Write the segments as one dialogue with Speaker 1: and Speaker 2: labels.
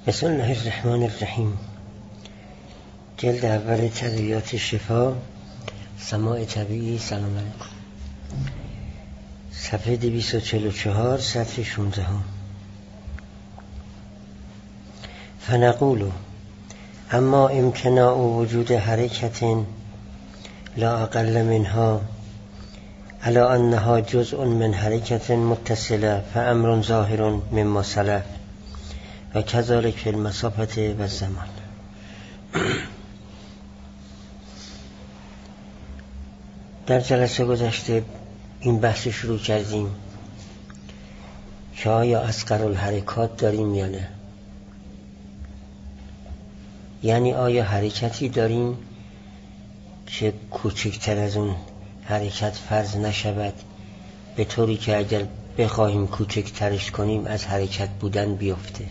Speaker 1: بسم الله الرحمن الرحیم. جلد اول تدریات شفا، سماع طبیعی. سلام علیکم. صفحه 244، سطر 16. فنقول اما امتناع وجود حرکت لا اقل منها على انها جزء من حرکت متصله فامر ظاهر مما سلف و کذالک فی المسافه و الزمان. در جلسه گذشته این بحث شروع کردیم که آیا اصغرالحرکات داریم یا نه، یعنی آیا حرکتی داریم که کوچکتر از اون حرکت فرض نشود، به طوری که اگر بخواهیم کوچکترش کنیم از حرکت بودن بیفته،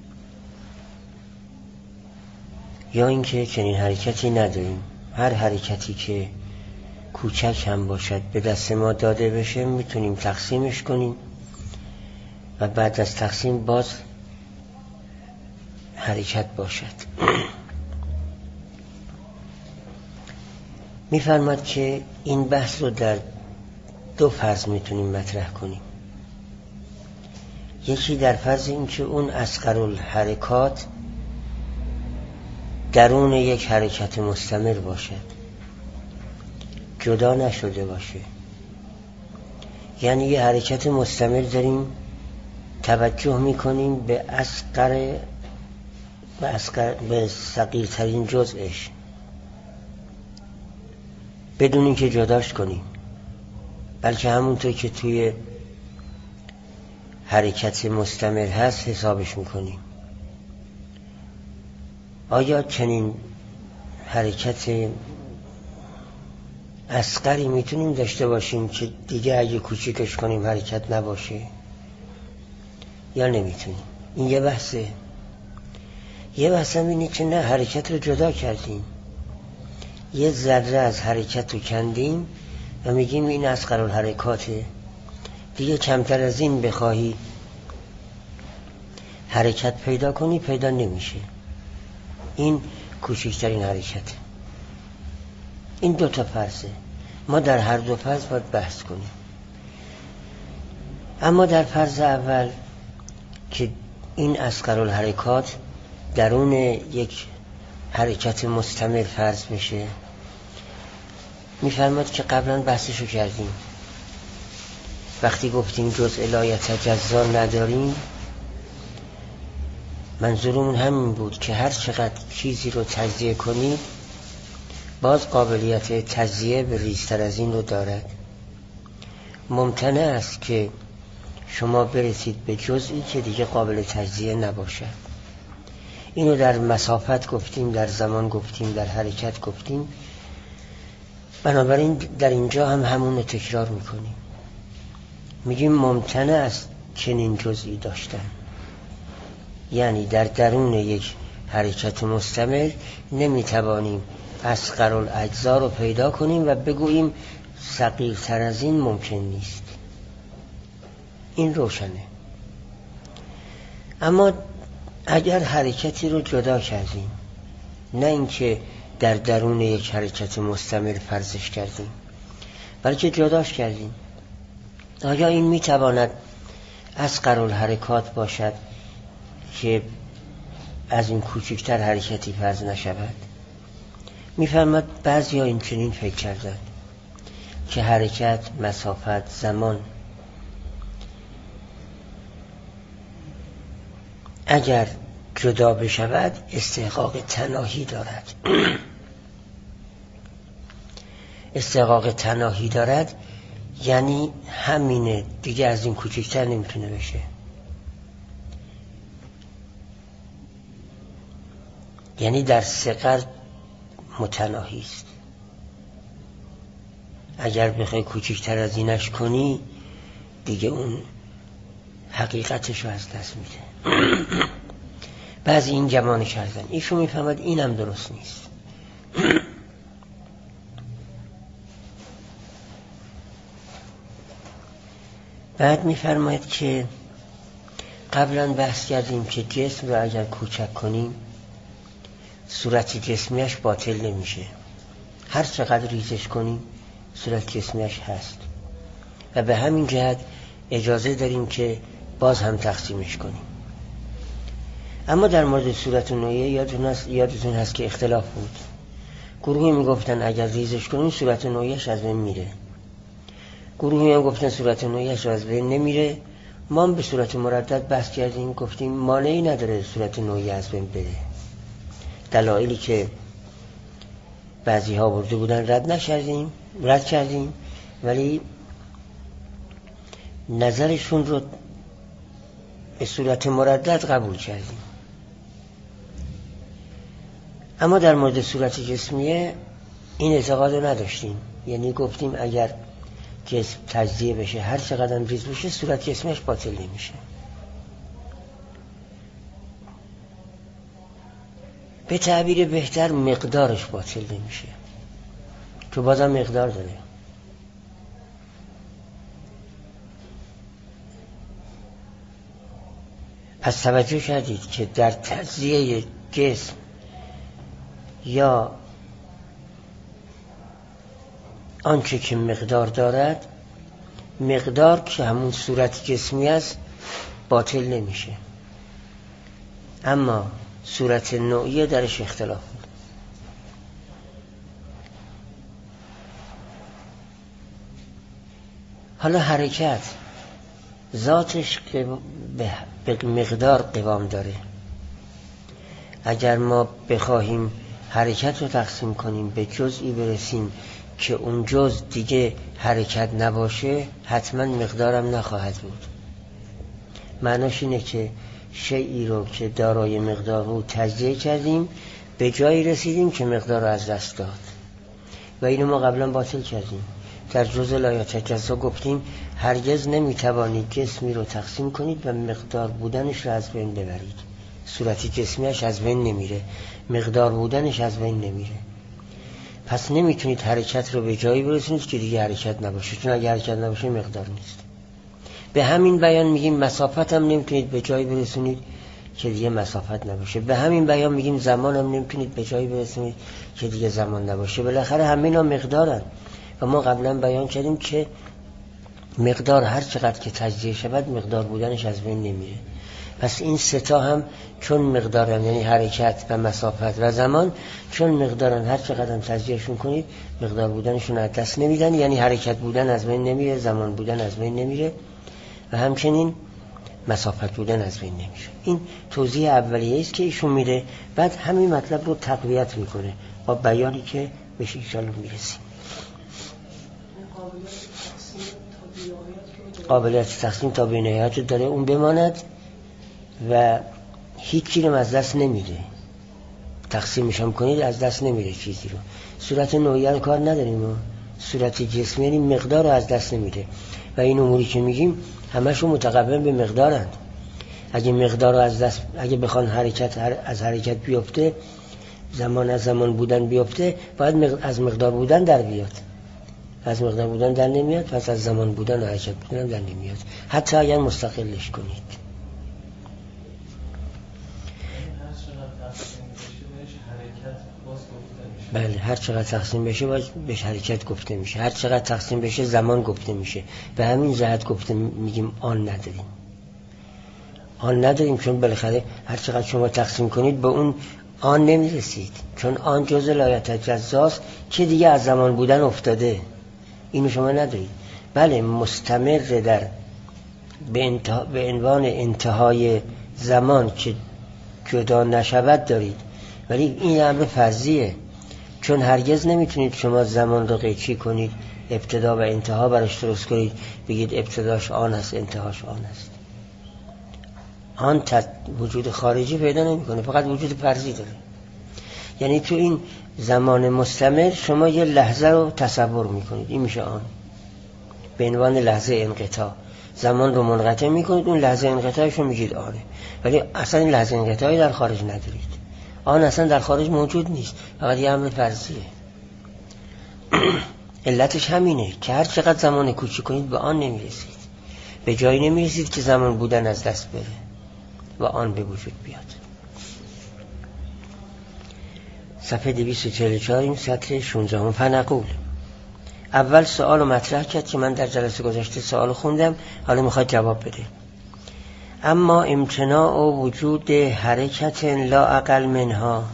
Speaker 1: یا اینکه چنین حرکتی نداریم، هر حرکتی که کوچک هم باشد به دست ما داده بشه میتونیم تقسیمش کنیم و بعد از تقسیم باز حرکت باشد. میفرماد که این بحث رو در دو فرض میتونیم مطرح کنیم. یکی در فرض این که اون اصغرالحرکات درون یک حرکت مستمر باشد، جدا نشده باشه، یعنی یه حرکت مستمر داریم، توجه میکنیم به به صغیرترین جزءش بدون اینکه جداش کنیم، بلکه همونطور که توی حرکت مستمر هست حسابش میکنیم. آیا چنین حرکت اصغری میتونیم داشته باشیم که دیگه اگه کوچیکش کنیم حرکت نباشه، یا نمیتونیم؟ این یه بحثه. یه بحث هم اینه که نه، حرکت رو جدا کردیم، یه ذره از حرکت رو کندیم و میگیم این اصغرالحرکاته، دیگه کمتر از این بخواهی حرکت پیدا کنی پیدا نمیشه، این کوچکترین حرکته. این دو تا فرضه، ما در هر دو فرض باید بحث کنیم. اما در فرض اول که این اصغرالحرکات درون یک حرکت مستمر فرض میشه، میفرماد که قبلا بحثشو کردیم. وقتی گفتیم جزء لا یتجزا نداریم، منظورمون همین بود که هر چقدر چیزی رو تجزیه کنید باز قابلیت تجزیه به ریزتر از این رو دارد. ممکنه است که شما برسید به جزئی که دیگه قابل تجزیه نباشد. اینو در مسافت گفتیم، در زمان گفتیم، در حرکت گفتیم. بنابراین در اینجا هم همون رو تکرار میکنیم، میگیم ممکنه است چنین جزئی داشتن، یعنی در درون یک حرکت مستمر نمیتوانیم اصغرالاجزا رو پیدا کنیم و بگوییم صغیرتر از این ممکن نیست. این روشنه. اما اگر حرکتی رو جدا کردیم، نه اینکه در درون یک حرکت مستمر فرضش کردیم، بلکه جداش کردیم، آیا این میتواند اصغرالحرکات باشد که از این کوچکتر حرکتی فرض نشود؟ میفرماد بعضی ها این چنین فکر کردن که حرکت، مسافت، زمان اگر جدا بشود استحقاق تناهی دارد. استحقاق تناهی دارد یعنی همینه، دیگه از این کوچکتر نمیتونه بشه. یعنی در صغر متناهی است. اگر بخوای کوچکتر از اینش کنی دیگه اون حقیقتش رو از دست میده. بعضی این گمان کردن، ایشون میفهمد اینم درست نیست. بعد میفرماید که قبلا بحث کردیم که جسم رو اگر کوچک کنیم صورت جسمیش باطل نمیشه. هر چقدر ریزش کنیم صورت جسمیش هست و به همین جهت اجازه داریم که باز هم تقسیمش کنیم. اما در مورد صورت نوعیه یادتون هست که اختلاف بود. گروهی میگفتن اگر ریزش کنیم صورت نوعیش از بین میره، گروهی هم گفتن صورت نوعیش از بین نمیره. ما هم به صورت مردد بحث کردیم، گفتیم مانعی نداره صورت نوعیه از بین بره. دلایلی که بعضی ها برده بودن رد کردیم ولی نظرشون رو به صورت مردد قبول کردیم. اما در مورد صورت جسمیه این اعتقاد رو نداشتیم، یعنی گفتیم اگر جسم تجزیه بشه هر چقدر ریز بشه صورت جسمیش باطل نمیشه. به تعبیر بهتر مقدارش باطل نمیشه، تو بازم مقدار داره. پس توجه کردید که در تجزیه جسم یا آنچه که مقدار دارد، مقدار که همون صورت جسمی است باطل نمیشه، اما صورت نوعیه درش اختلاف بود. حالا حرکت ذاتش به مقدار قوام داره. اگر ما بخواهیم حرکت رو تقسیم کنیم به جزئی برسیم که اون جزء دیگه حرکت نباشه حتما مقدارم نخواهد بود. معناش اینه که شیئی رو که دارای مقدار رو تجزیه کردیم به جایی رسیدیم که مقدار رو از دست داد و اینو ما قبلا باطل کردیم. در جزء لا یتجزا گفتیم هرگز نمیتوانید جسمی رو تقسیم کنید و مقدار بودنش رو از بین ببرید. صورتی جسمیش از بین نمیره، مقدار بودنش از بین نمیره. پس نمیتونید حرکت رو به جایی برسونید که دیگه حرکت نباشه، چون اگه حرکت نباشه مقدار نیست. به همین بیان میگیم مسافت هم نمیتونید به جایی برسونید که دیگه مسافت نباشه. به همین بیان میگیم زمان هم نمیتونید به جایی برسونید که دیگه زمان نباشه. بالاخره همه اینا مقدارن و ما قبلا بیان کردیم که مقدار هر چقدر که تجزیه شود مقدار بودنش از بین نمیره. پس این سه تا هم چون مقدارن، یعنی حرکت و مسافت و زمان، چون مقدارن هر چقدر هم تجزیهشون کنید مقدار بودنشون از دست نمیدن، یعنی حرکت بودن از بین نمیره، زمان بودن از بین نمیره و همچنین مسافت بودن از بین نمیشه. این توضیح اولیه است که ایشون میده، بعد همین مطلب رو تقویت میکنه با بیانی که بهش انشاءالله میرسیم. قابلیت تقسیم تا به نهایت داره اون بماند و هیچ چیزی رو از دست نمیده. تقسیمش هم کنید از دست نمیده چیزی رو. صورت نوعیه رو کار نداریم، صورت جسمی یعنی مقدار رو از دست نمیده و این اموری که میگیم همشون متقابل به مقدارند. اگه مقدار رو از دست، اگه بخوان حرکت از حرکت بیفته، زمان از زمان بودن بیفته، باید از مقدار بودن در بیاد. از مقدار بودن در نمیاد، پس از زمان بودن و حرکت بودن در نمیاد، حتی اگر مستقلش کنید. بله، هر چقدر تقسیم بشه بهش حرکت گفته میشه، هر چقدر تقسیم بشه زمان گفته میشه. به همین جهت گفته میگیم آن نداریم چون بالاخره هر چقدر شما تقسیم کنید به اون آن نمیرسید، چون آن جزء لا یتجزاست که دیگه از زمان بودن افتاده، اینو شما ندارید. بله مستمر در به عنوان انتهای زمان که جدا نشود دارید، ولی این امر فرضیه، چون هرگز نمیتونید شما زمان رو قیچی کنید، ابتدا و انتها براش درست کنید، بگید ابتداش آن است انتهاش آن است. آن وجود خارجی پیدا نمیکنه، فقط وجود فرضی داره. یعنی تو این زمان مستمر شما یه لحظه رو تصور میکنید، این میشه آن، به عنوان لحظه انقطاع. زمان رو منقطع میکنید، اون لحظه انقطاعش رو میگید آنه، ولی اصلا این لحظه انقطاعی در خارج ندارید. آن اصلا در خارج موجود نیست، فقط یه امر فرضیه. علتش همینه که هر چقدر زمان کوچیک کنید به آن نمیرسید، به جایی نمیرسید که زمان بودن از دست بره. و آن به وجود بیاد. صفحه 244 این سطر 16. فنقول، اول سوال رو مطرح کرد که من در جلسه گذشته سوال خوندم، حالا میخواد جواب بده. اما امتناع و وجود حرکت لا اقل منها،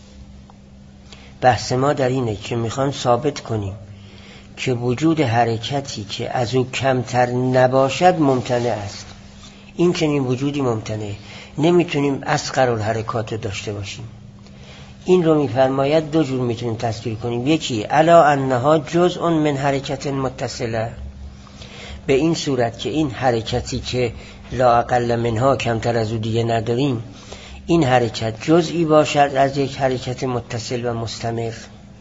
Speaker 1: بحث ما در اینه که میخوان ثابت کنیم که وجود حرکتی که از او کمتر نباشد ممتنع است. این چنین وجودی ممتنعه، نمیتونیم اصغر الحرکات داشته باشیم. این رو میفرماید دو جور میتونیم تصویر کنیم. یکی الا انها جزء من حرکت متصله، به این صورت که این حرکتی که لا اقل منها کمتر از او دیگه نداریم، این حرکت جزئی باشد از یک حرکت متصل و مستمر،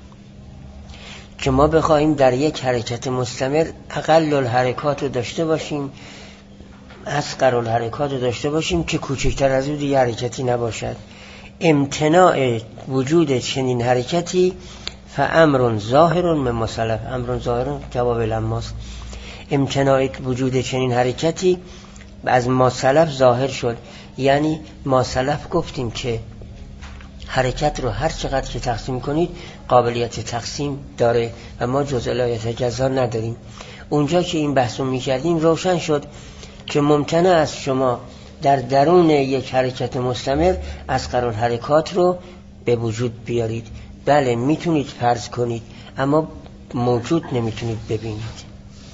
Speaker 1: که ما بخواهیم در یک حرکت مستمر اقل الحرکات رو داشته باشیم، اصغر الحرکات رو داشته باشیم که کوچکتر از او دیگه حرکتی نباشد. امتناع وجود چنین حرکتی فامر ظاهر من مسلف، امر ظاهر جواب لماست. امتناع وجود چنین حرکتی از ما سلف ظاهر شد. یعنی ما سلف گفتیم که حرکت رو هر چقدر که تقسیم کنید قابلیت تقسیم داره و ما جزء لا یتجزا نداریم. اونجا که این بحث رو می‌کردیم روشن شد که ممتنع است شما در درون یک حرکت مستمر اصغر الحرکات رو به وجود بیارید. بله میتونید فرض کنید، اما موجود نمیتونید ببینید.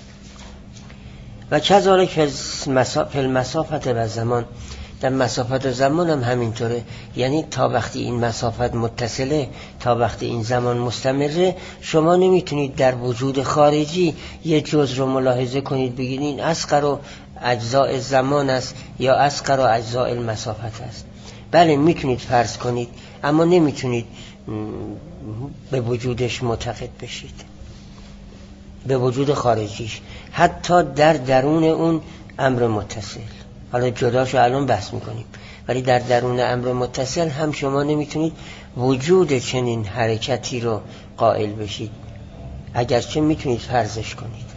Speaker 1: و کذالک فی المسافت و زمان، در مسافت و زمان هم همینطوره. یعنی تا وقتی این مسافت متصله، تا وقتی این زمان مستمره، شما نمیتونید در وجود خارجی یه جزء رو ملاحظه کنید بگید این اصغر و اجزاء زمان است یا اصغر و اجزاء المسافت است. بله میتونید فرض کنید، اما نمیتونید به وجودش معتقد بشید، به وجود خارجیش، حتی در درون اون امر متصل. حالا جداشو الان بحث میکنیم، ولی در درون امر متصل هم شما نمیتونید وجود چنین حرکتی رو قائل بشید، اگرچه میتونید فرضش کنید.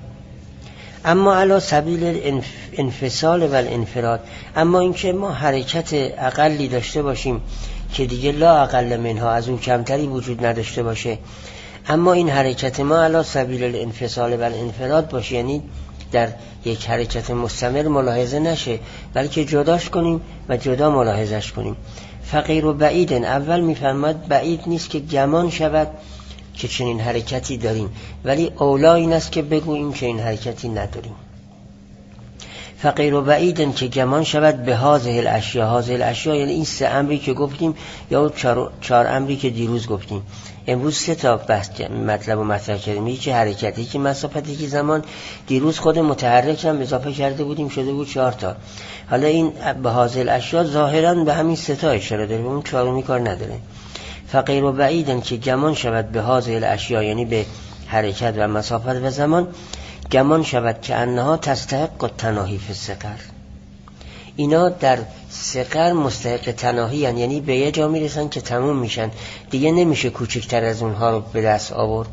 Speaker 1: اما علی سبیل الانفصال و الانفراد، اما اینکه ما حرکت اقلی داشته باشیم که دیگه لا اقل منها، از اون کمتری وجود نداشته باشه، اما این حرکت ما علی سبیل الانفصال و الانفراد باشه، یعنی در یک حرکت مستمر ملاحظه نشه، بلکه جداش کنیم و جدا ملاحظش کنیم. فقیر و بعیدن، اول میفرماد بعید نیست که گمان شود که چنین حرکتی داریم، ولی اولا این است که بگوییم که این حرکتی نداریم. فقیر و بعیدن که گمان شود به هذه الاشیاء، هذه الاشیاء یعنی این سه امری که گفتیم یا چهار امری که دیروز گفتیم. امروز سه تا بحث مطلب و مطرح کردیم. یکی حرکتی که مسافتی که زمان، دیروز خود متحرک هم اضافه کرده بودیم شده بود 4 تا. حالا این به هذه الاشیاء ظاهرا به همین سه تا اشاره داره، به اون چهارمی کار نداره. فقیر و بعیدن که گمان شود به هذه الاشیاء یعنی به حرکت و مسافت و زمان، گمان شود که انها تستحق التناهی فی الصغر، اینا در صغر مستحق تناهی، یعنی به یه جا میرسن که تموم میشن، دیگه نمیشه کوچکتر از اونها رو به دست آورد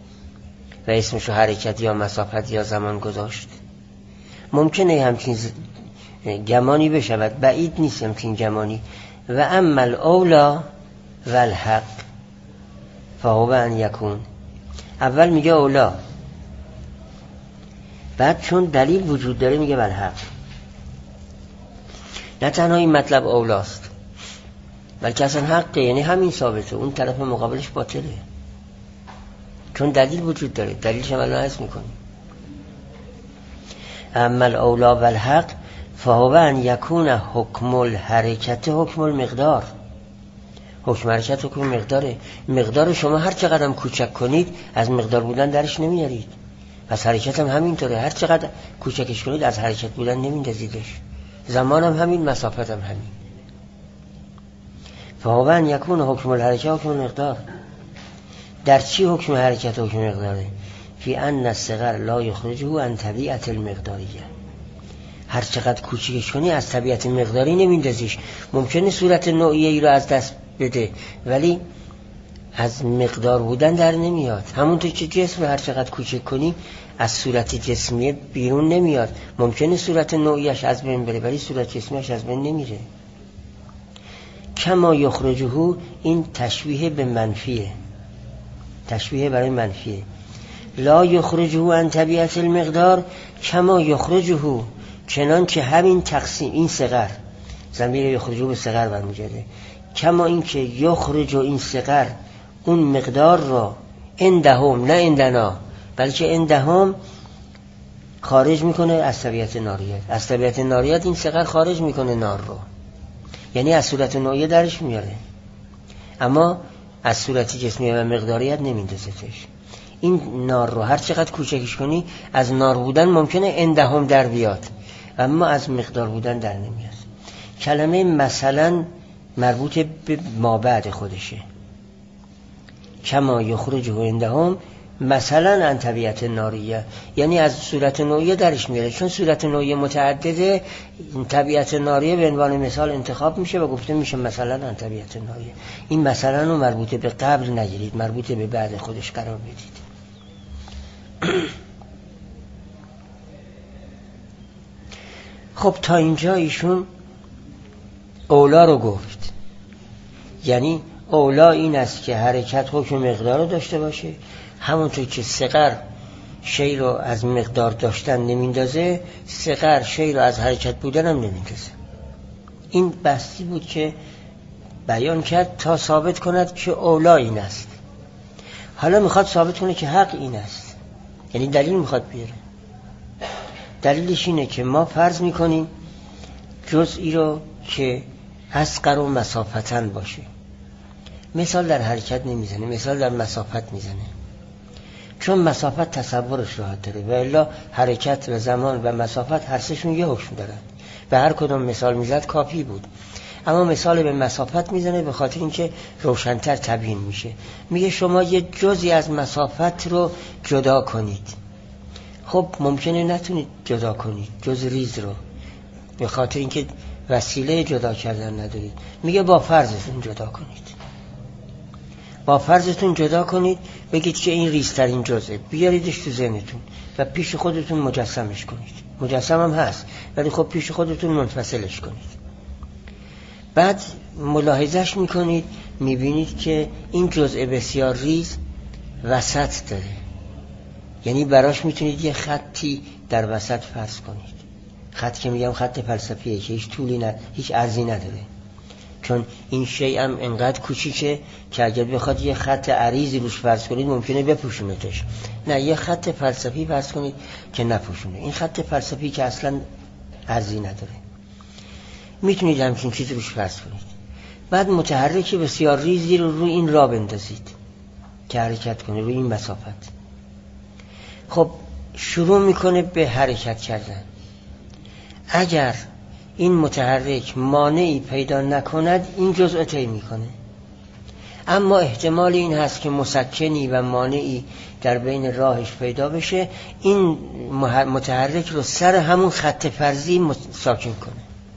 Speaker 1: و اسمشو حرکت یا مسافت یا زمان گذاشت. ممکنه همچین گمانی بشود، بعید نیست همچین گمانی. و اما الاولا و الحق فهو ان یکون، اول میگه اولا، بعد چون دلیل وجود داره میگه والحق. نه تنها این مطلب اولاست، بلکه اصلا حقه، یعنی همین ثابته، اون طرف مقابلش باطله، چون دلیل وجود داره. دلیلش هم الان عرض میکنیم. اما الاولا والحق فهو ان یکون حکم الحرکت حکم المقدار، حکم حرکت حکم مقداره. مقدار شما هر چقدر کوچک کنید از مقدار بودن درش نمیارید، پس حرکت هم همینطوره، هر چقدر کوچکش کنید از حرکت بودن نمیندازیدش. زمان هم همین، مسافت هم همین. فهو ان یکون حکم الحرکت حکم المقدار. در چی حکم حرکت حکم مقداره؟ فی ان الصغر لا یخرجه عن طبیعت المقداریه، هر چقدر کوچیکش کنی از طبیعت مقداری نمیندازیش. ممکنه صورت نوعیه ای رو از دست بده، ولی از مقدار بودن در نمیاد. همونطور که جسم هر چقدر کوچک کنیم از صورت جسمی بیرون نمیاد. ممکنه صورت نوعیش از بین بره ولی صورت جسمیش از بین نمیره. کما یخرجه، این تشبیه به منفیه، تشبیه برای منفیه. لا یخرجه عن طبیعت المقدار کما یخرجه، چنان که همین تقسیم، این صغر، ضمیر یخرجه به صغر برمیگرده، کما این که یخرج این صغر اون مقدار را عندهم، نه عندنا بلکه عندهم، خارج میکنه از طبیعت ناریت. از طبیعت ناریت این صغر خارج میکنه نار رو، یعنی از صورت نوعیه درش میاره، اما از صورت جسمی و مقداریت نمیندازتش. این نار رو هر چقدر کوچکش کنی از نار بودن ممکنه عندهم در بیاد، اما از مقدار بودن در نمیاد. کلمه مثلا مربوط به ما بعد خودشه. کما یخرج عندهم مثلا عن طبیعت ناریه، یعنی از صورت نوعیه درش میاره، چون صورت نوعیه متعدده، طبیعت ناریه به عنوان مثال انتخاب میشه و گفته میشه مثلا عن طبیعت ناریه. این مثلا رو مربوط به قبل نگیرید، مربوط به بعد خودش قرار بدید. خب تا اینجا ایشون اولا رو گفت، یعنی اولا این است که حرکت حکم مقدار رو داشته باشه، همونطور که صغر شی رو از مقدار داشتن نمیندازه، صغر شی رو از حرکت بودن هم نمیندازه. این بحثی بود که بیان کرد تا ثابت کند که اولا این است. حالا میخواد ثابت کنه که حق این است، یعنی دلیل میخواد بیاره. دلیلش اینه که ما فرض میکنیم جزئی رو که اصغر و مسافتن باشه، مثال در حرکت نمیزنه، مثال در مسافت میزنه، چون مسافت تصورش راحت داره و الا حرکت و زمان و مسافت هر سهشون یه حکم دارن، به هر کدوم مثال میزد کافی بود. اما مثال به مسافت میزنه به خاطر اینکه روشن‌تر تبیین میشه. میگه شما یه جزئی از مسافت رو جدا کنید. خب ممکنه نتونید جدا کنید جز ریز رو، به خاطر اینکه وسیله جدا کردن ندارید. میگه با فرضتون جدا کنید، با فرضتون جدا کنید، بگید که این ریزترین جزء، بیاریدش تو ذهنتون و پیش خودتون مجسمش کنید. مجسم هم هست ولی خب پیش خودتون منفصلش کنید. بعد ملاحظهش میکنید، میبینید که این جزء بسیار ریز وسط داره، یعنی براش میتونید یه خطی در وسط فرض کنید. خط که میگم خط فلسفیه که هیچ طولی هیچ عرضی نداره، چون این شی هم انقدر کوچیکه که اگر بخواد یه خط عریضی روش فرض کنید ممکنه بپوشونتش. نه، یه خط فلسفی فرض کنید که نپوشونه. این خط فلسفی که اصلا عرضی نداره، میتونید همچین چیزی روش فرض کنید. بعد متحرک بسیار ریزی رو روی این راه بندازید که حرکت کنه روی این مسافت. خب شروع میکنه به حرکت کردن. اگر این متحرک مانعی پیدا نکند این جزء طی میکنه، اما احتمال این هست که مسکنی و مانعی در بین راهش پیدا بشه، این متحرک رو سر همون خط فرضی ساکن کنه.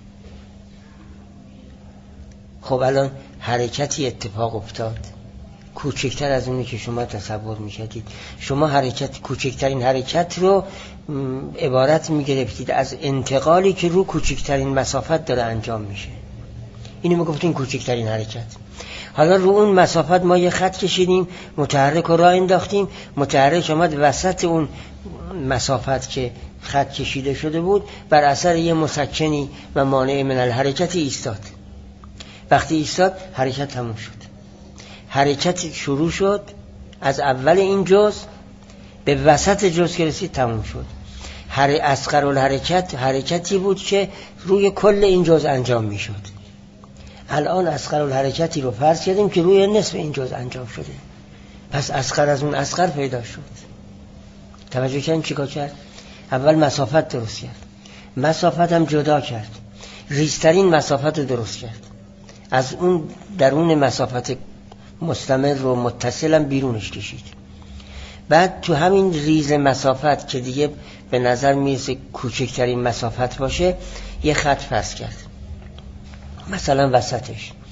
Speaker 1: خب الان حرکتی اتفاق افتاد کوچکتر از اونی که شما تصور میکردید. شما حرکت، کوچکترین حرکت رو عبارت میگرفتید از انتقالی که رو کوچکترین مسافت داره انجام میشه. اینو میگفتین کوچکترین حرکت. حالا رو اون مسافت ما یه خط کشیدیم، متحرک رو راه انداختیم، متحرک اومد وسط اون مسافت که خط کشیده شده بود، بر اثر یه مسکنی و مانع من الحرکت ایستاد. وقتی ایستاد حرکت تموم شد. حرکت شروع شد از اول این جزء به وسط جزء که رسید تموم شد. اصغر الحرکت حرکتی بود که روی کل این جزء انجام می شد. الان اصغر الحرکتی رو فرض کردیم که روی نصف این جزء انجام شده، پس اصغر از اون اصغر پیدا شد. توجه کردین چیکار کرد؟ اول مسافت درست کرد، مسافت هم جدا کرد، ریزترین مسافت رو درست کرد، از اون درون مسافت مستمر و متصلم بیرونش کشید. بعد تو همین ریز مسافت که دیگه به نظر میرسه کوچکترین مسافت باشه یه خط فرض کرد، مثلا وسطش.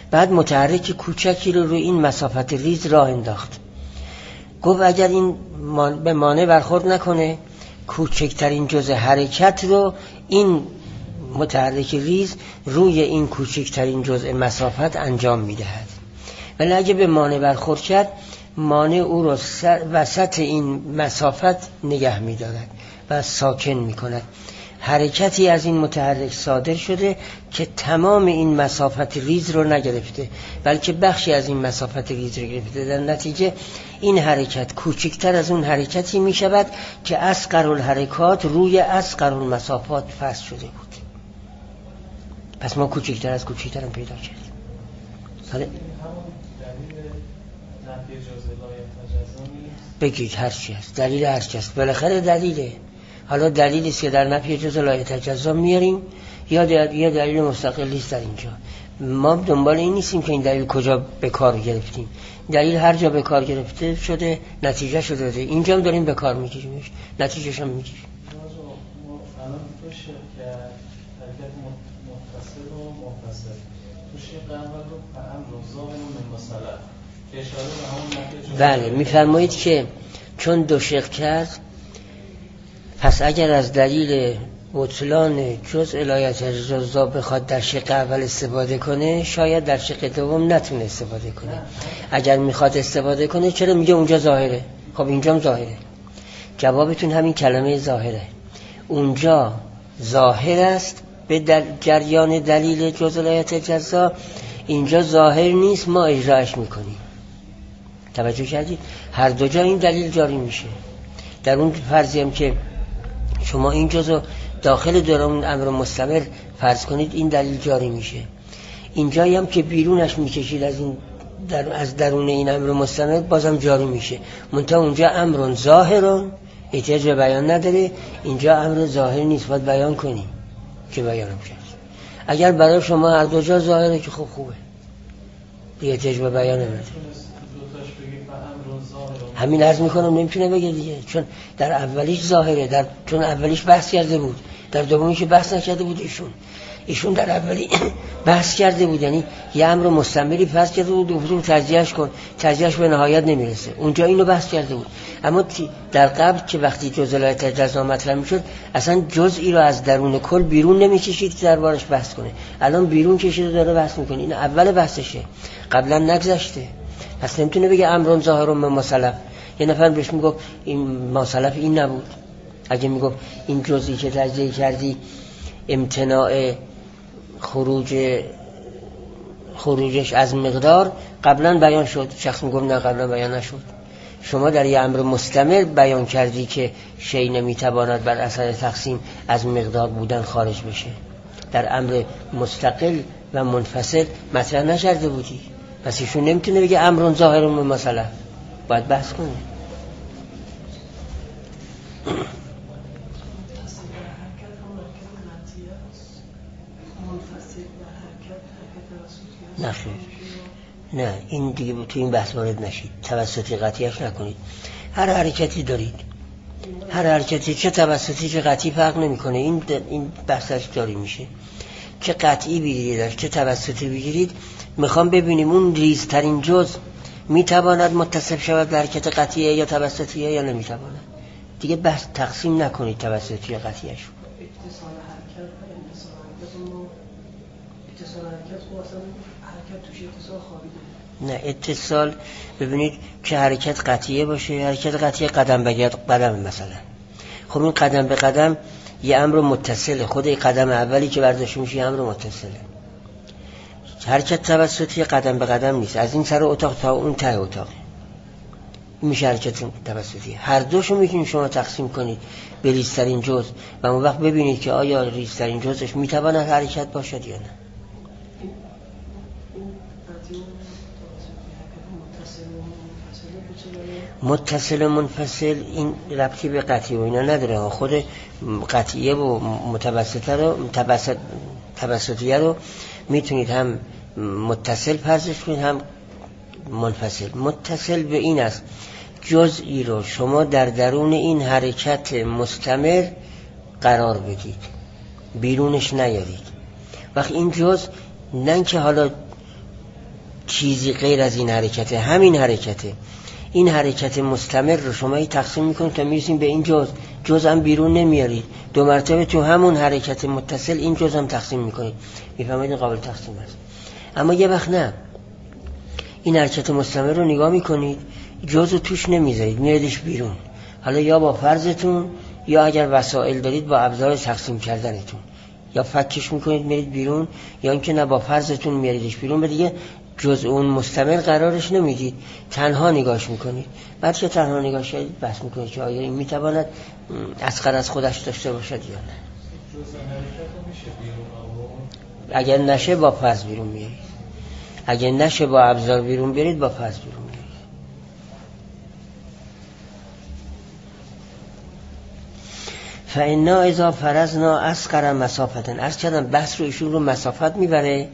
Speaker 1: بعد متحرک کوچکی رو روی این مسافت ریز راه انداخت. گفت اگر این به مانع برخورد نکنه، کوچکترین جزء حرکت رو این متحرک ریز روی این کوچکترین جزء مسافت انجام میدهد. ولی اگه به مانع برخورد کرد، مانع او رو وسط این مسافت نگه می‌دارد و ساکن می‌کند. حرکتی از این متحرک صادر شده که تمام این مسافت ریز رو نگرفته، بلکه بخشی از این مسافت ریز رو گرفته. در نتیجه این حرکت کوچکتر از اون حرکتی می‌شود که اصغر الحرکات روی اصغر المسافات فرض شده بود. پس ما کوچکتر از کوچکتر هم پیدا کردیم. بگید هر چی هست، دلیل هر چی هست، بالاخره دلیله. حالا دلیلی است که در نفی جزء لا یتجزا میاریم یا دلیل مستقلی است در اینجا. ما دنبال این نیستیم که این دلیل کجا به کار گرفتیم. دلیل هر جا به کار گرفته شده نتیجه شده داده. اینجا هم داریم به کار میگیریمش، نتیجهش هم میگیریم.
Speaker 2: الان تو شرکت حرکت متصل و منفصل تو شرکت اول رو فهم روزا و مثلا اشاره به همون
Speaker 1: بله میفرمایید که چون دو شق کرد، پس اگر از دلیل بطلان جزء لا یتجزا بخواد در شق اول استفاده کنه، شاید در شق دوم نتونه استفاده کنه. اگر میخواد استفاده کنه چرا میگه اونجا ظاهره؟ خب اینجام ظاهره. جوابتون همین کلمه ظاهره. اونجا ظاهر است به جریان دلیل جزء لا یتجزا، اینجا ظاهر نیست، ما اجراش میکنیم. توجه کردید؟ هر دو جا این دلیل جاری میشه. در اون فرضی هم که شما این جزء داخل درون امر مستمر فرض کنید، این دلیل جاری میشه. اینجایی هم که بیرونش میکشید از درون این امر مستمر بازم جاری میشه. منتها اونجا امر ظاهرون احتیاج به بیان نداره، اینجا امر ظاهر نیست، باید بیان کنی که بیانم کرد. اگر برای شما هر دو جا ظاهره که خوبه، احتیاج به بیان نداره. همین عرض میکنم نمیتونه بگه دیگه، چون در اولیش ظاهره، چون اولیش بحث کرده بود، در دومیش بحث نکرده بود. ایشون در اولی بحث کرده بود، یعنی یه امر مستمری فرض کرده بود، دوم ترجیحش به نهایت نمیرسه. اونجا اینو بحث کرده بود. اما در قبل که وقتی جزء لا یتجزا مطرح میشد، اصلا جزئی رو از درون کل بیرون نمیکشید که دربارش بحث کنه. الان بیرون کشیده داره بحث میکنه. این اول بحثشه، قبلا نگذشته. پس نمیتونه بگه امرون ظاهرون به مسلف. یه نفر بهش میگفت این مسلف این نبود. اگه میگفت این جزئی که ترجیح کردی امتناع خروجش از مقدار قبلا بیان شد، شخص میگفت نه قبلا بیان نشد. شما در یه امر مستمر بیان کردی که شیء نمیتواند بر اثر تقسیم از مقدار بودن خارج بشه. در امر مستقل و منفصل مطرح نکرده بودی. پس ایشون نمیتونه بگه امرون ظاهرون به مسئله، باید بحث کنه. نه این دیگه تو این بحث وارد نشید، توسطی قطعیش نکنید. هر حرکتی دارید، هر حرکتی چه توسطی چه قطعی فرق نمیکنه. این بحثش جاری میشه که قطعی بگیرید چه توسطی بگیرید. میخوام ببینیم اون ریزترین جز میتواند متصف شود به حرکت قطعیه یا توسطیه یا نمیتواند. دیگه بحث تقسیم نکنید توسطی یا قطعیش.
Speaker 3: اتصال حرکت و اصلا حرکت توش اتصال خوابیده.
Speaker 1: نه اتصال ببینید که حرکت قطعیه باشه، حرکت قطعیه قدم به قدم مثلا. خب این قدم به قدم یه امر متصله، خود قدم اولی که برداشته میشه یه امر متصله. حرکت توسطی قدم به قدم نیست، از این سر اتاق تا اون ته اتاق میشه حرکت توسطی. هر دوشو میتونید شما تقسیم کنید به ریزترین جز و اون وقت ببینید که آیا ریزترین جزش میتواند حرکت باشد یا نه. متصل و منفصل این ربطی به قطعی و اینا نداره. خود قطعیه و توسطیه رو میتونید هم متصل فرضش کنید هم منفصل. متصل به این است جزئی رو شما در درون این حرکت مستمر قرار بدید، بیرونش نیارید. وقتی این جز نه که حالا چیزی غیر از این حرکته، همین حرکته. این حرکت مستمر رو شما تقسیم میکنید تا میرسیم به این جز هم بیرون نمیارید، 2 مرتبه تو همون حرکت متصل این جز هم تقسیم میکنید. میفهمید این قابل تقسیم است. اما یه وقت نه، این حرکت مستمر رو نگاه میکنید، جز رو توش نمیذارید، میاریدش بیرون. حالا یا با فرضتون، یا اگر وسایل دارید با ابزار تقسیم کردنتون، یا فکش میکنید میرید بیرون، یا اینکه نه با فرضتون میاریدش بیرون. به دیگه جز اون مستمر قرارش نمیدید، تنها نگاش میکنید. بعد که تنها نگاش کردید بحث میکنید که آیا این میتواند اصغر از خودش داشته باشد یا نه. اگر نشه با فرض بیرون میارید، اگر نشه با ابزار بیرون بیارید، با فرض بیرون میارید. فإنا اذا فرضنا اصغر مسافة، عرض کردم بحث رو ایشون رو مسافت میبره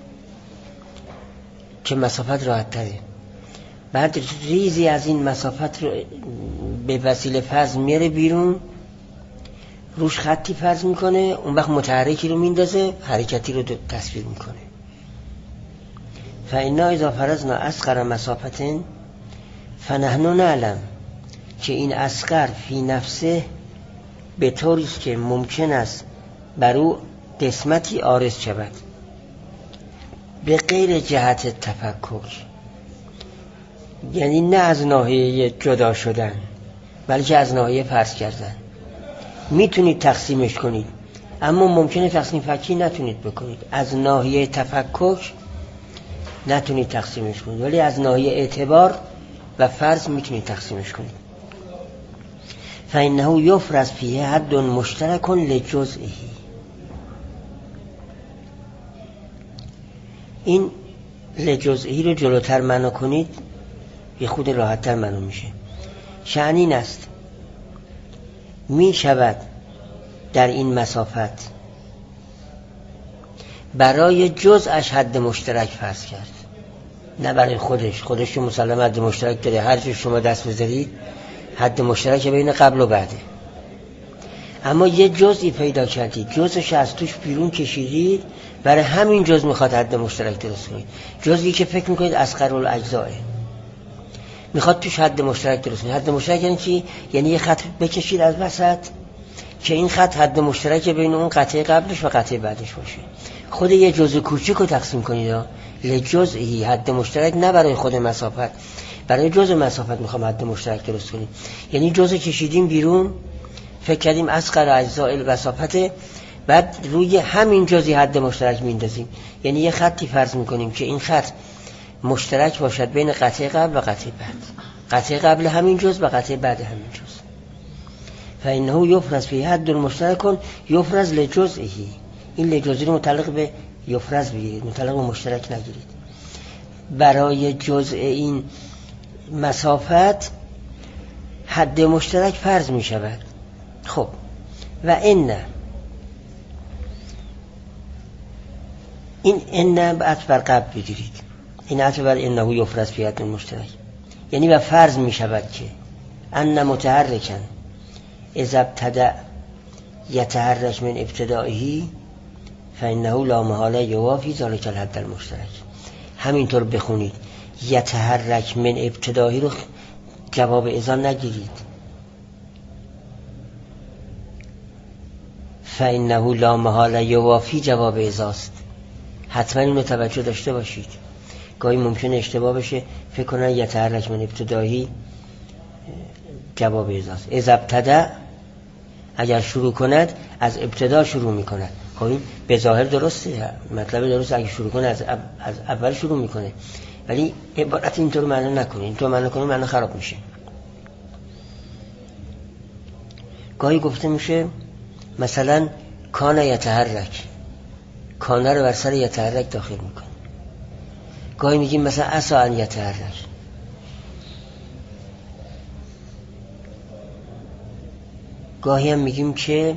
Speaker 1: که مسافت راحت تره. بعد ریزی از این مسافت رو به وسیله فرض میاره بیرون، روش خطی فرض میکنه، اون وقت متحرکی رو میندازه، حرکتی رو تصویر میکنه. فإنا اذا فرضنا اصغر مسافة فنحن نعلم که این اصغر فی نفسه به طوری است که ممکن است بر او قسمتی عارض شود به غیر جهت تفکک، یعنی نه از ناحیه جدا شدن بلکه از ناحیه فرض کردن. میتونید تقسیمش کنید اما ممکنه تقسیم فکی نتونید بکنید. از ناحیه تفکک نتونید تقسیمش کنید، ولی از ناحیه اعتبار و فرض میتونید تقسیمش کنید. فإنه یفرض فیه حد مشترک لجزئه. این لجزئی رو جلوتر معنا کنید یه خود راحت‌تر معنا میشه. شأن این است می شود در این مسافت برای جزءش حد مشترک فرض کرد، نه برای خودش مسلم حد مشترک داره. هر جا شما دست بذارید حد مشترک بین قبل و بعده. اما یه جزئی پیدا کردید، جزش از توش بیرون کشیدید، برای همین جز میخواد حد مشترک درست کنید. جزئی که فکر میکنید اصغرالأجزاء، میخواد توش حد مشترک درست کنید. حد مشترک یعنی چی؟ یعنی یه خط بکشید از وسط که این خط حد مشترک بین اون قطعه قبلش و قطعه بعدش باشه. خود یه جزء کوچیک رو تقسیم کنید لجزئی، حد مشترک، نه برای خود مسافت، برای جزء مسافت میخوام حد مشترک درست کنیم. یعنی جزء کشیدیم بیرون، فکر کردیم اصغر اجزاء المسافت، بعد روی همین جزئی حد مشترک میندازیم. یعنی یه خطی فرض میکنیم که این خط مشترک باشد بین قطعه قبل و قطعه بعد، قطعه قبل همین جزء و قطعه بعد همین جزء. فإنه یفرض فی حد مشترک یفرض لجزئه. این لجزئی رو متعلق به یفرض بگیرید، متعلق به مشترک نگیرید. برای جزء این مسافت حد مشترک فرض می شود. خب و این عطف بر قبل بگیرید، این عطف بر انه یفرض فی حد مشترک، یعنی و فرض می شود که ان متحرکن اذا ابتدأ یتحرک من ابتدائه فانه لا محاله یوافی ذلک الحد المشترک. همینطور بخونید، یتحرک من ابتدائه رو جواب اذا نگیرید، فانه لا محاله یوافی جواب اذاست. حتما اینو توجه داشته باشید. گاهی ممکنه اشتباه بشه، فکر کنن یتحرک من ابتدائه جواب اذاست. اذا ابتدأ اگر شروع کند از ابتدا شروع میکند. خب این به ظاهر درسته، مطلب درسته، اگه شروع کنه از اول شروع میکنه، ولی عبارت اینطور معنی نکنه. اینطور معنی کنه معنی خراب میشه. گاهی گفته میشه مثلا کان یتحرک، کانه رو بر سر یتحرک داخل میکنه. گاهی میگیم مثلا عسى ان یتحرک. گاهی هم میگیم که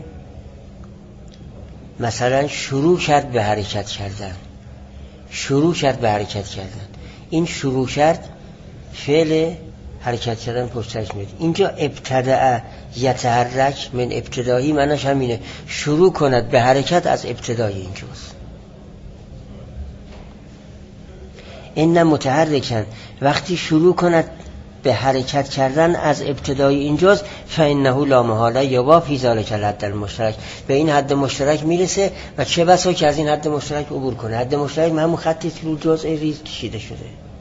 Speaker 1: مثلا شروع کرد به حرکت کردن، شروع کرد به حرکت کردن. این شروع کرد فعل حرکت کردن پشتش میاد. اینجا ابتدأ یتحرک من ابتدایی معناش همینه، شروع کند به حرکت از ابتدای این جز. این متحرکن وقتی شروع کند به حرکت کردن از ابتدای این جزء فانه لا محاله یوافی ذلک الحد المشترک، به این حد مشترک میرسه و چه بسا که از این حد مشترک عبور کنه. حد مشترک همون خطی که رو جزء ریز کشیده شده.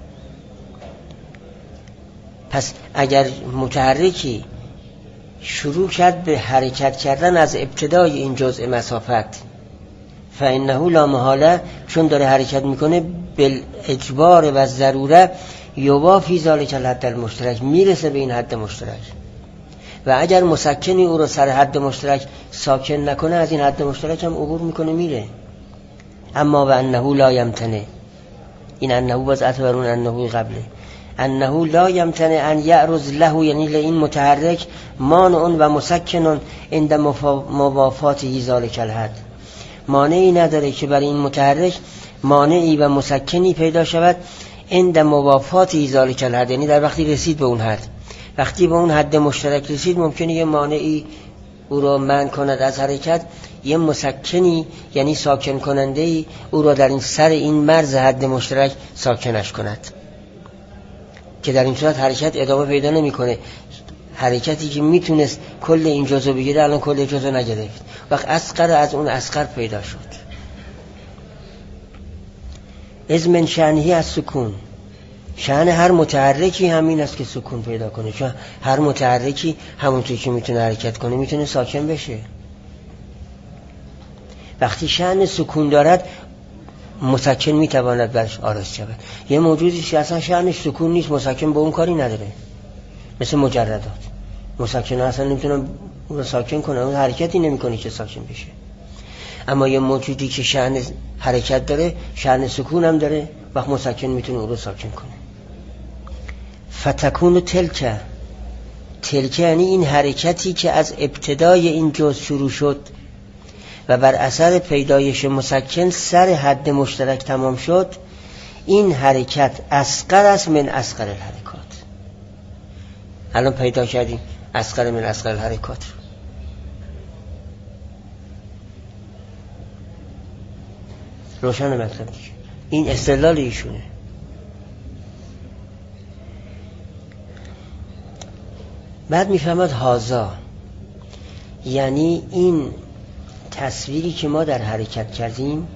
Speaker 1: پس اگر متحرکی شروع کرد به حرکت کردن از ابتدای این جزء مسافت فانه لا محاله، چون داره حرکت میکنه بالاجبار و ضروره یوافی ذلک الحد المشترک، میرسه به این حد مشترک. و اگر مسکنی او رو سر حد مشترک ساکن نکنه از این حد مشترک هم عبور میکنه میره. اما و انه لا یمتنع، این انه باز اتبرون انه قبله، انه لا یمتنع ان یعرض له، یعنی لئین متحرک مانع و مسکن عند موافاته ذلک الحد، مانعی نداره که برای این متحرک مانعی و مسکنی پیدا شود عند موافاته ذلک الحد، یعنی در وقتی رسید به اون حد. وقتی به اون حد مشترک رسید ممکنه یه مانعی او را منع کند از حرکت، یه مسکنی یعنی ساکن کننده‌ای او را در این سر این مرز حد مشترک ساکنش کند، که در این صورت حرکت ادامه پیدا نمی‌کنه. حرکتی که میتونست کل این جزء بگیره الان کل جزء نگرفت، وقت اصغر از اون اصغر پیدا شد. از من شأنه از سکون، شأن هر متحرکی همین است که سکون پیدا کنه، چون هر متحرکی همونطور که میتونه حرکت کنه میتونه ساکن بشه. وقتی شأن سکون دارد مسکن میتواند برش آراست شود. یه موجودی که اصلا شأنش سکون نیست مسکن به اون کاری نداره، مثل مجردات، مسکن اصلا نمیتونن اون رو ساکن کنه، اون حرکتی نمیکنه که ساکن بشه. اما یه موجودی که شأن حرکت داره شأن سکون هم داره، وقت مسکن میتونه اون رو ساکن کنه. فتکون تلکه یعنی این حرکتی که از ابتدای این جزء شروع شد و بر اثر پیدایش مسکن سر حد مشترک تمام شد، این حرکت اصغر است من اصغر الحرکات. الان پیدا کردیم اصغر من اصغر الحرکات رو. روشن مطلب دیگه، این استدلال ایشونه. بعد میفهمد هازا، یعنی این تصویری که ما در حرکت کردیم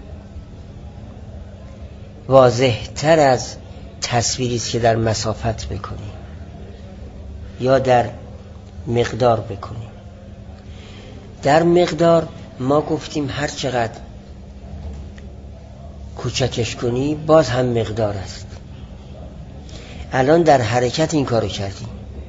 Speaker 1: واضح تر از تصویری است که در مسافت بکنیم یا در مقدار بکنیم. در مقدار ما گفتیم هر چقدر کوچکش کنی باز هم مقدار است. الان در حرکت این کارو کردیم،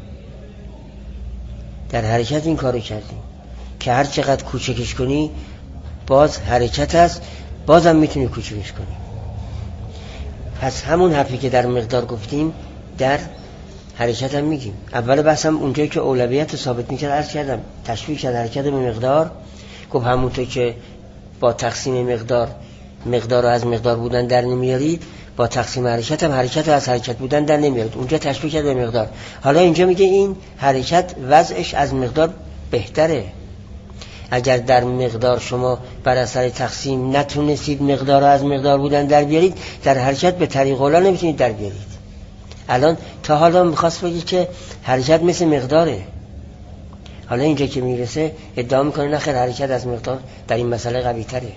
Speaker 1: در حرکت این کارو کردیم که هر چقدر کوچکش کنی باز حرکت است، باز هم میتونی کوچکش کنی. پس همون حرفی که در مقدار گفتیم در حرکت هم میگیم. اول بحثم اونجایی که اولویت ثابت میکرد عرض کردم، تشبیه کرد حرکت به مقدار، گفت همونطور که با تقسیم مقدار رو از مقدار بودن در نمیارید، با تقسیم حرکت هم حرکت رو از حرکت بودن در نمیارید. اونجا تشبیه کرد به مقدار. حالا اینجا میگه این حرکت وضعش از مقدار بهتره. اگر در مقدار شما بر اثر تقسیم نتونستید مقدار رو از مقدار بودن در بیارید، در حرکت به طریق اولا نمیتونید در بیارید. الان تا حالا میخواست بگی که حرکت مثل مقداره، حالا اینجا که میرسه ادعا میکنه نخیر حرکت از مقدار در این مسئله قوی تره.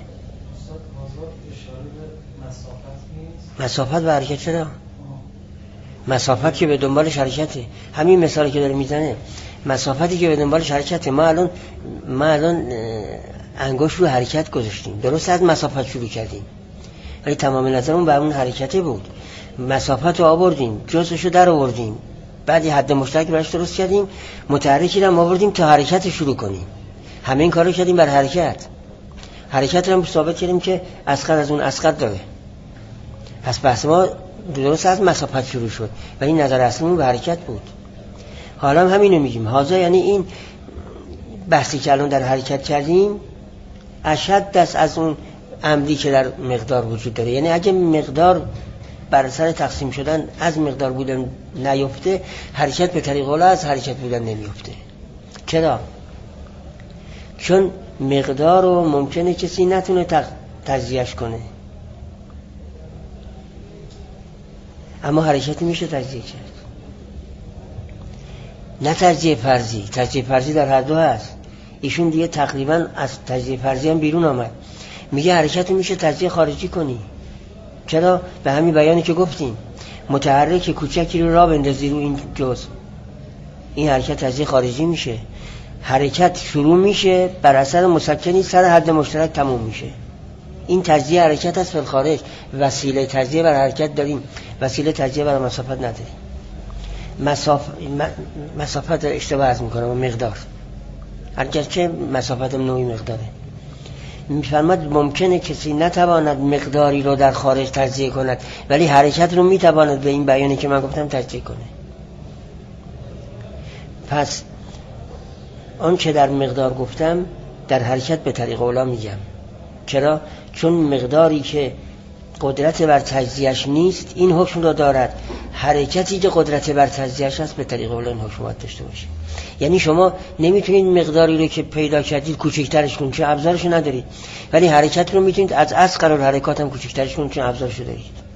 Speaker 1: مسافت و حرکت چرا؟ مسافت که به دنبالش حرکته. همین مثالی که داره میزنه مسافتی که به دنبالش حرکته. ما الان انگشت رو حرکت گذاشتیم، درست از مسافت شروع کردیم ولی تمام نظرمون بر اون حرکته بود. مسافت رو آوردیم، جزءشو در آوردیم، بعد یه حد مشترک براش درست کردیم، متحرکی رو آوردیم تا حرکت شروع کنیم. همه این کارو کردیم بر حرکت رو ثابت کردیم که اصغر از اون اصغر داره. پس بحث ما درست از مسافت شروع شد و این نظر اصلیمون به حرکت بود. حالا هم همینو میگیم هازا، یعنی این بحثی که الان در حرکت کردیم اشد است از اون عملی که در مقدار وجود داره. یعنی اگه مقدار بر اثر تقسیم شدن از مقدار بودن نیفته، حرکت به طریق اولا از حرکت بودن نمیفته. چرا؟ چون مقدار رو ممکنه کسی نتونه تجزیهش کنه. اما حرکتی میشه تجزیه کرد، نه تجزیه فرضی. تجزیه فرضی در هر دو هست. ایشون دیگه تقریبا از تجزیه فرضی هم بیرون آمد، میگه حرکت میشه تجزیه خارجی کنی. چرا؟ به همین بیانی که گفتیم، متحرک کوچکی رو راه بندازی رو این جزء، این حرکت تجزیه خارجی میشه. حرکت شروع میشه بر اثر مسکنی سر حد مشترک تموم میشه. این تجزیه حرکت است. فی الخارج وسیله تجزیه بر حرکت داریم، وسیله تجزیه بر مسافت نداریم. مسافت اشتباه عرض میکنم و مقدار، هرگرچه مسافت نوعی مقداره. میفرماد ممکنه کسی نتواند مقداری رو در خارج تجزیه کند، ولی حرکت رو میتواند به این بیانی که من گفتم تجزیه کنه. پس آن چه در مقدار گفتم در حرکت به طریق اولا میگم. چرا؟ چون مقداری که قدرت بر تجزیهش نیست این حکم رو دارد، حرکتی که قدرت بر تجزیهش هست به طریق اول این حکم باید داشته باشه. یعنی شما نمیتونید مقداری رو که پیدا کردید کوچکترش کنید چون ابزارشو ندارید، ولی حرکت رو میتونید از اصغر الحرکات هم کوچکترش کنید چون ابزارشو دارید.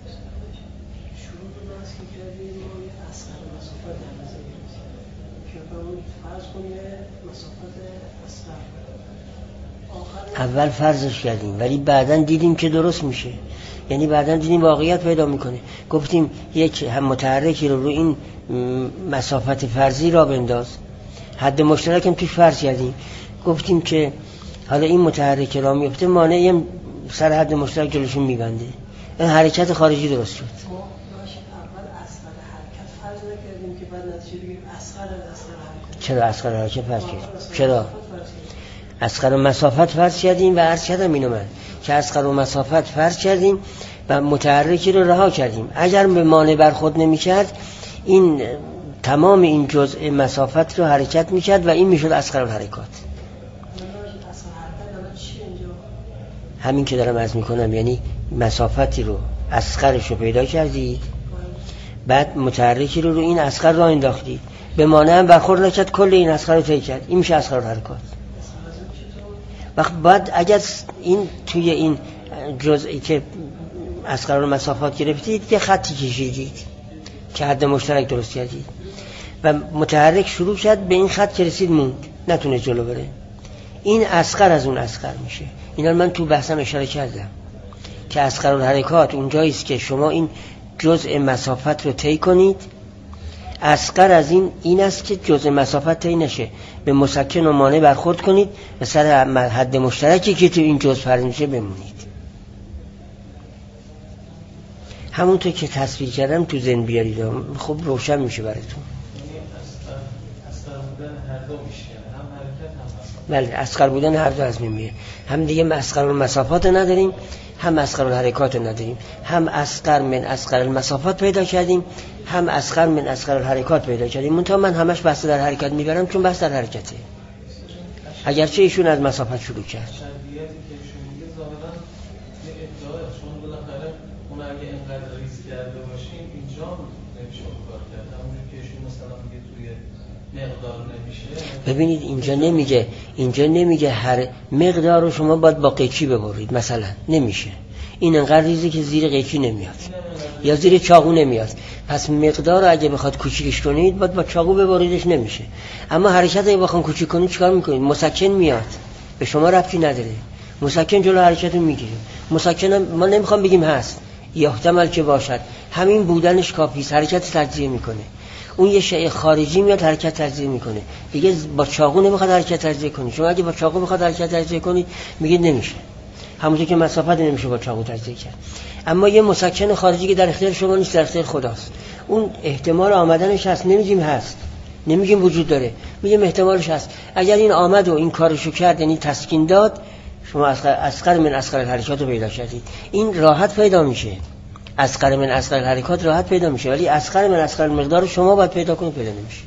Speaker 1: اول فرضش کردیم ولی بعداً دیدیم که درست میشه، یعنی بعداً دیدیم واقعیت پیدا میکنه. گفتیم یک هم متحرکی رو این مسافت فرضی را بنداز، حد مشترک هم توش فرض کردیم. گفتیم که حالا این متحرک را میفته مانع سر حد مشترک جلوشون میبنده، این حرکت خارجی درست شد.
Speaker 3: اول اصغر حرکت فرض نکردیم که بعد نتیجه بگیریم اصغر حرکت.
Speaker 1: چرا اصغر حرکت فرض کردیم؟ چرا؟ اصغر مسافت فرض کردیم و عرض کردم اینو من که اصغر مسافت فرض کردیم و متحرکی رو رها کردیم. اگر به مانع برخورد نمی‌کرد این تمام این جزء مسافت رو حرکت می‌کرد و این میشد اصغر الحرکات. همین که دارم عرض می‌کنم، یعنی مسافتی رو اصغرش رو پیدا کردید، بعد متحرکی رو این اصغر را انداختید، به مانع هم برخورد نکرد، کل این اصغر رو طی کرد، این میشه اصغر الحرکات. وقت بعد اگر این توی این جزئی که اصغر المسافات گرفتید یه خطی کشیدید که حد مشترک درست کردید و متحرک شروع شد به این خط که رسید موند، نتونه جلو بره، این اصغر از اون اصغر میشه. اینا من تو بحثم اشاره کردم که اصغر الحرکات اونجاییست که شما این جزء مسافت رو طی کنید، اصغر از این است که جزء مسافت طی نشه، به مسکن و مانع برخورد کنید و سر حد مشترکی که تو این جزء فرض میشه بمونید. همونطور که تصویر کردم تو ذهن بیارید، خب روشن میشه براتون.
Speaker 2: اصغر بودن هر دو میشه، هم حرکت هم مسافت.
Speaker 1: بله، اصغر بودن هر دو از میاد. هم دیگه اصغر المسافات نداریم، هم اصغر الحرکات نداریم، هم اصغر من اصغر المسافات پیدا کردیم، هم اصغر من اصغر الحرکات پیدا کردیم. منتها من همش بحث در حرکت میبرم چون بحث در حرکته، اگرچه ایشون از مسافت شروع کرد.
Speaker 2: شرطیتی که ایشون میگه ظاهرا یه ادعاه، چون بالاخره اون اگه اینقدر ریز کرده باشیم اینجا نمیشه کار کرد، همونجور که ایشون مثلا میگه توی مقدار نمیشه.
Speaker 1: ببینید اینجا نمیگه هر مقدار رو شما باید با قیچی ببرید، مثلا نمیشه، این انقدر ریزه که زیر قیچی نمیاد یا زیر چاقو نمیاد، پس مقدار رو اگه بخواد کوچیکش کنید باید با چاقو ببریدش، نمیشه. اما حرکت اگه بخوام کوچیک کنید چیکار میکنید؟ مسکن میاد، به شما ربطی نداره، مسکن جلو حرکت رو میگیره. مسکن هم ما نمیخوام بگیم هست، احتمال که باشد، همین بودنش کافیه، حرکت تجزیه میکنه. اون یه شیء خارجی میاد حرکت تجزیه میکنه، دیگه با چاقو نمیخواد حرکت تجزیه کنی. شما اگه با چاقو بخواد حرکت تجزیه کنید میگید نمیشه، همونطور که مسافت نمیشه با چاقو تجزیه کرد. اما یه مسکن خارجی که در اختیار شما نیست، در اختیار خداست، اون احتمال آمدنش هست، نمیگیم هست، نمیگیم وجود داره، میگیم احتمالش هست. اگر این آمد و این کارشو کرد، یعنی تسکین داد، شما اصغر من اصغر الحرکات رو پیدا کردید، این راحت پیدا میشه. اصغر من اصغر الحرکات راحت پیدا میشه، ولی اصغر من اصغر المقدار شما باید پیدا کنید، پیدا نمیشه.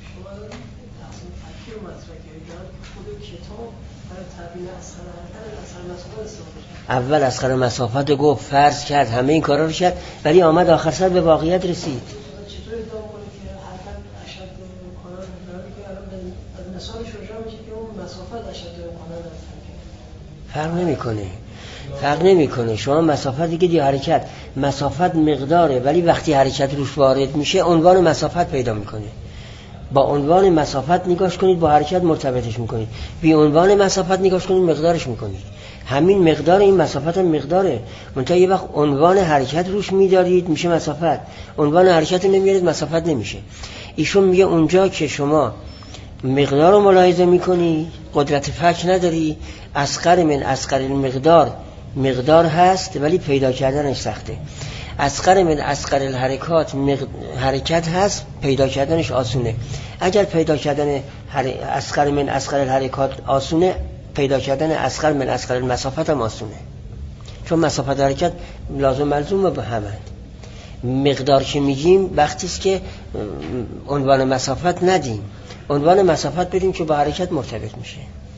Speaker 1: اول اصغر مسافت گفت، فرض کرد، همه این کارا رو کرد، ولی آمد آخر سر به واقعیت رسید.
Speaker 3: چطور ادعا کنه که حرکت اشد کنان داره که الان از مثالش روشن میشه که اون مسافت اشد کنان است.
Speaker 1: فرق نمیکنه، فرق نمیکنه. شما مسافت دیگه یا حرکت، مسافت مقداره، ولی وقتی حرکت روش وارد میشه عنوان مسافت پیدا میکنه. با عنوان مسافت نگاش کنید، با حرکت مرتبطش میکنید. بی عنوان مسافت نگاش کنید، مقدارش میکنید. همین مقدار این مسافت هم مقداره، منتها یه وقت عنوان حرکت روش میدارید میشه مسافت، عنوان حرکت رو نمیارید مسافت نمیشه. ایشون میگه اونجا که شما مقدار رو ملاحظه میکنی، قدرت فک نداری، اصغر من اصغر المقدار مقدار هست ولی پیدا کردنش سخته. اصغر من اصغر الحرکات حرکت هست، پیدا کردنش آسونه. اگر پیدا کردن اصغر من اصغر الحرکات آسونه، پیدا کردن اصغر من اصغر المسافت هم آسونه، چون مسافت حرکت لازم ملزوم به همند. مقدار که میگیم وقتی است که عنوان مسافت ندیم، عنوان مسافت بدیم که با حرکت مرتبط میشه.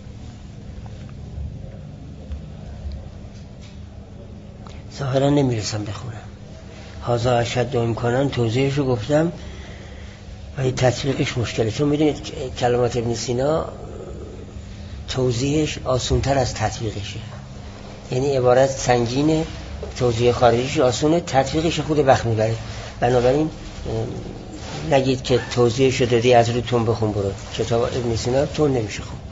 Speaker 1: ظاهرا نمیرسم بخونم. هذا اشد امکانا توضیحش رو گفتم ولی تطبیقش مشکله، چون میدونید کلمات ابن سینا توضیحش آسان‌تر از تطبیقشه. یعنی عبارت سنگینه، توضیح خارجیش آسونه، تطبیقش خود وقت میبره. بنابراین نگید که توضیحش رو دادی از رو تون بخون برو. کتاب ابن سینا تون نمیشه خون.